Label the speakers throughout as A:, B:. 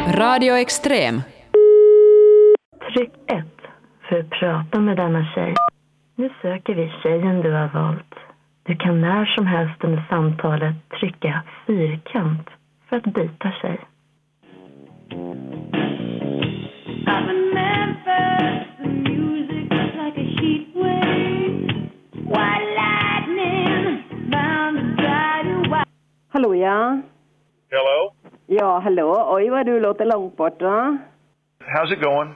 A: Radio Extrem.
B: Tryck 1 för att prata med denna tjej. Nu söker vi tjejen du har valt. Du kan när som helst under samtalet trycka fyrkant för att byta tjej.
C: Hallå, ja.
D: Hello?
C: Ja, hallå. Oj, vad du låter långt borta.
D: How's it going?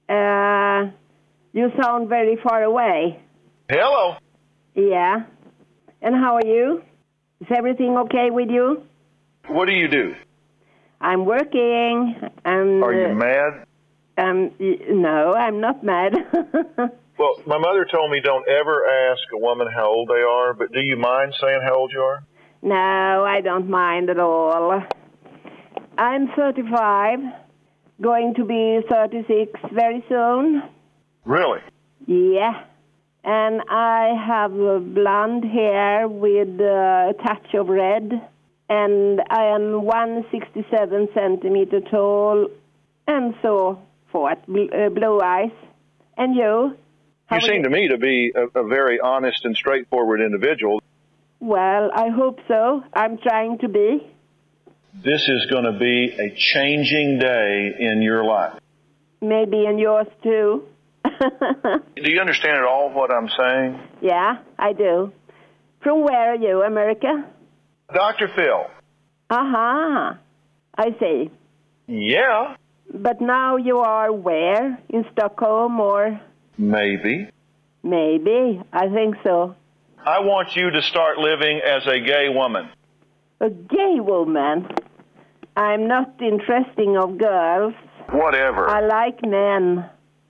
C: You sound very far away.
D: Hello?
C: Yeah. And how are you? Is everything okay with you?
D: What do you do?
C: I'm working.
D: Are you mad?
C: No, I'm not mad.
D: Well, my mother told me don't ever ask a woman how old they are, but do you mind saying how old you are?
C: No, I don't mind at all. I'm 35, going to be 36 very soon.
D: Really?
C: Yeah. And I have blonde hair with a touch of red. And I am 167 centimeter tall and so forth, blue eyes. And you?
D: You seem to me to be a very honest and straightforward individual.
C: Well, I hope so. I'm trying to be.
D: This is going to be a changing day in your life.
C: Maybe in yours too.
D: Do you understand at all what I'm saying?
C: Yeah, I do. From where are you, America?
D: Dr. Phil.
C: Aha, I see.
D: Yeah.
C: But now you are where? In Stockholm or?
D: Maybe.
C: Maybe, I think so.
D: I want you to start living as a gay woman.
C: A gay woman? I'm not interested of girls.
D: Whatever.
C: I like men.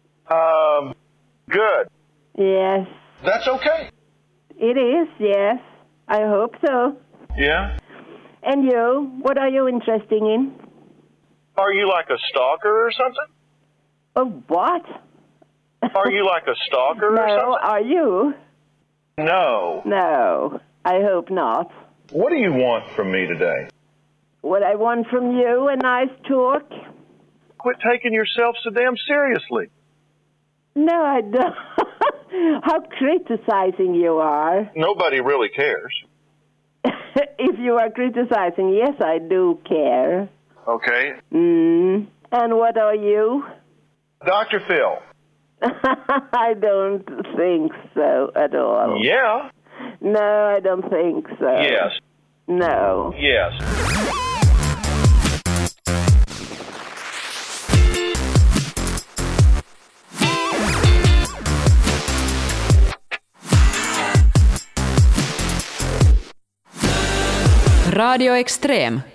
D: Good.
C: Yes.
D: That's okay.
C: It is, yes. I hope so.
D: Yeah?
C: And you, what are you interested in?
D: Are you like a stalker or something?
C: A what?
D: Are you like a stalker or
C: No,
D: something?
C: are you?
D: No.
C: No, I hope not.
D: What do you want from me today?
C: What I want from you, a nice talk.
D: Quit taking yourself so damn seriously.
C: No, I don't. How criticizing you are.
D: Nobody really cares.
C: If you are criticizing, yes, I do care.
D: Okay.
C: And what are you?
D: Dr. Phil.
C: I don't think so at all.
D: Yeah.
C: No, I don't think so.
D: Yes.
C: No.
D: Yes.
A: Radio Extrem.